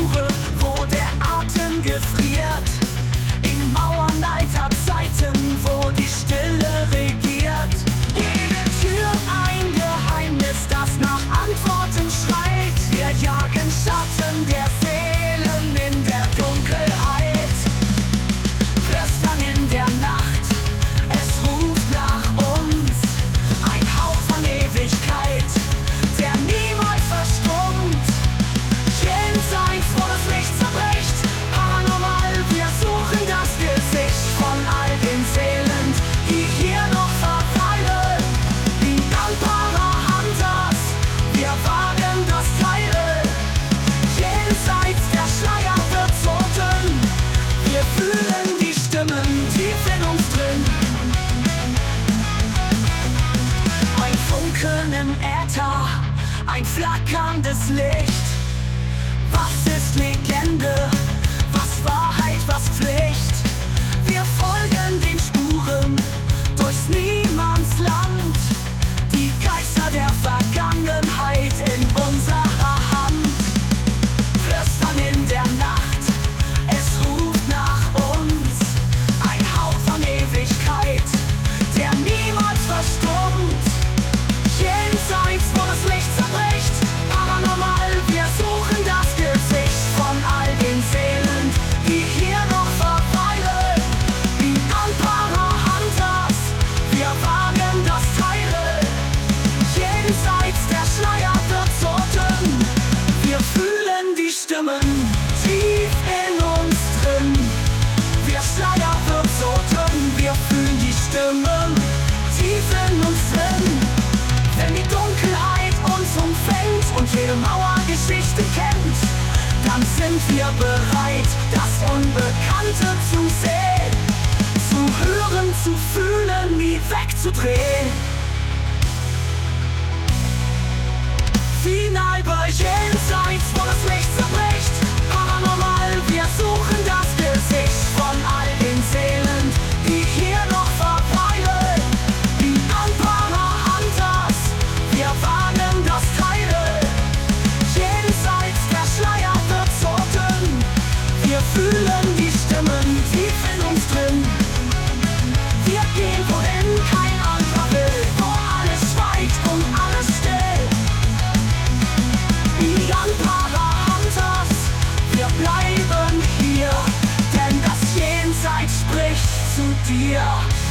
Spure, wo der Atem gefriert. In Mauern alter Zeiten, wo die Stille regiert. Jede Tür ein Geheimnis, das nach Antworten schreit. Wir jagen Schatten der Seelen in der Dunkelheit. Flüstern in der Nacht, es ruft nach uns. Ein Hauch von Ewigkeit, der niemals verstummt. Jenseits, wo das Licht zerbricht, paranormal, wir suchen das Gesicht von all den Seelen, die hier noch verweilen. Wie dankbare Hunters, wir wagen das Teilen. Jenseits, der Schleier wird verzogen, wir fühlen die Stimmen tief in uns drin. Ein Funkeln im Äther, ein flackerndes Licht. Was ist Legende? Was Wahrheit? Was Pflicht? Wir folgen den Spuren durchs Niemandsland. Die Geister der Vergangenheit in unserer Hand. Flüstern in der Nacht, es ruft nach uns. Ein Hauch von Ewigkeit, der niemals verstummt. Jenseits, wo das Licht zerbricht, paranormal, wir suchen das Gesicht von all den Seelen, die hier noch verweilen. Wie dankbare Hunters, wir wagen das Teilen. Jenseits, der Schleier wird verzogen, wir fühlen die Stimmen tief in uns drin. Wir Schleier wird verzogen, wir fühlen die Stimmen tief in uns drin. Wenn die Dunkelheit uns umfängt und jede Mauer Geschichte kennt, dann sind wir bereit, das Unbekannte zu sehen, zu hören, zu fühlen, nie wegzudrehen. Final bei Jenseits, wo das Licht zerbricht, paranormal, wir suchen das Gesicht von all den Seelen, die hier noch verweilen. Wie dankbare Hunters, wir wagen das Teilen. Jenseits, der Schleier wird verzogen, wir fühlen die Stimmen tief in uns drin. Wir gehen, wohin kein anderer will, wo alles schweigt und alles still. Wie dankbare Hunters, wir bleiben hier, denn das Jenseits spricht zu dir.